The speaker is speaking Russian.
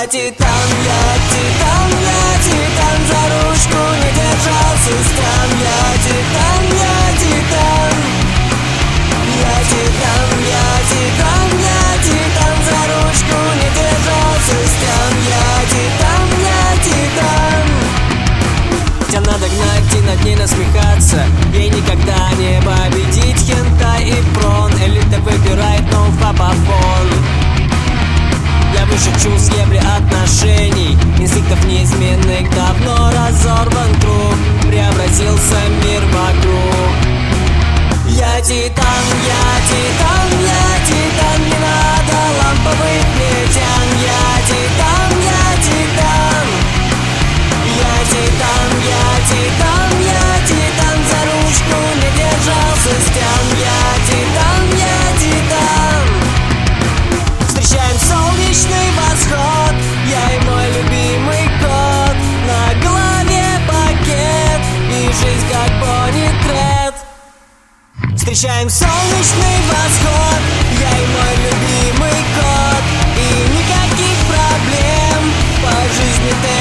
титан, за ручку не держал сестран. Я титан, за ручку не держал сестран. Я титан. Тебя надо гнать и над ней насмехаться. Ей никогда не победить хентай и прон. Элита выбирает новый папафон. Я выше чувств, ебли отношений, инстинктов неизменных. Давно разорван круг, преобразился мир вокруг. Я титан, не надо ламповых плетян. Я титан, за ручку не держал сестян. Я титан. Встречаем солнечный восход, я и мой любимый кот. На голове пакет и жизнь как пони-тред. Встречаем солнечный восход, я и мой любимый кот. И никаких проблем по жизни ты